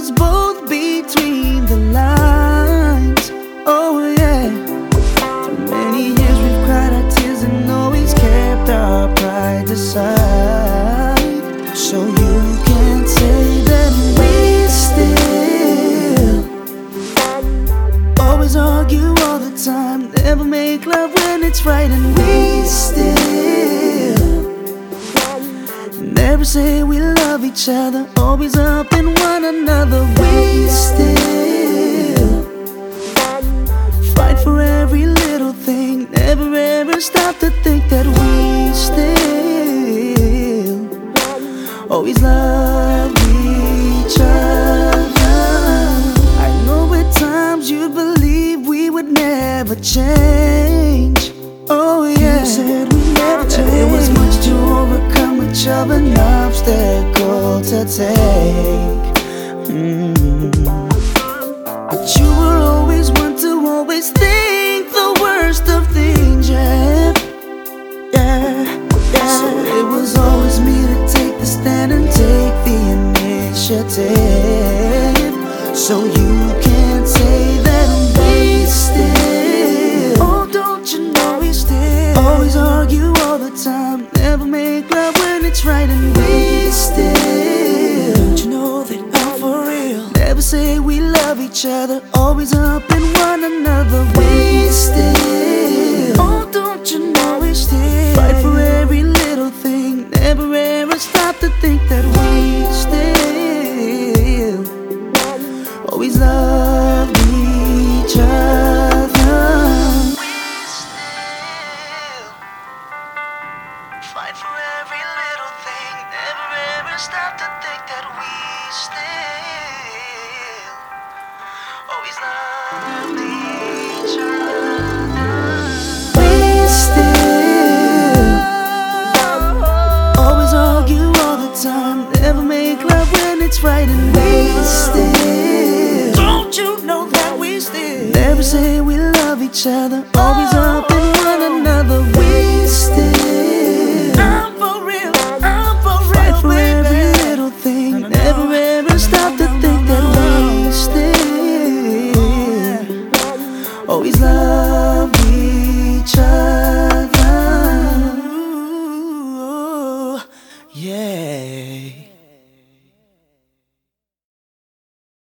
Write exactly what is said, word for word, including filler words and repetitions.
us both between the lines. Oh yeah. For many years we've cried our tears and always kept our pride aside. So you can't say that we still always argue all the time, never make love when it's right, and we still never say we love each other, always up in one another. We still fight for every little thing, never ever stop to think that we still always love each other. I know at times you believe we would never change. Oh yeah, you said we never change. That it was much to overcome, much of an obstacle to take. mm. But you were always one to always think the worst of things, yeah. Yeah, yeah. So it was always me to take the stand and take the initiative. So you can't say that we still, oh don't you know we still always argue all the time, never make love when it's right, and we still, don't you know that I'm for real, never say we love each other, always up in one another. We still, oh don't you know we still fight for every little thing, never ever stop to think that we still always love each other. We still fight for every little thing, never ever stop to think that we still always love each other. We still always argue all the time, never make love when it's right, and we still, don't you know that we still never say we love each other, always up in one another. We still, I'm for real, I'm for real, fight for baby. Every little thing, never ever stop to think that we still always love each other. Ooh, yeah.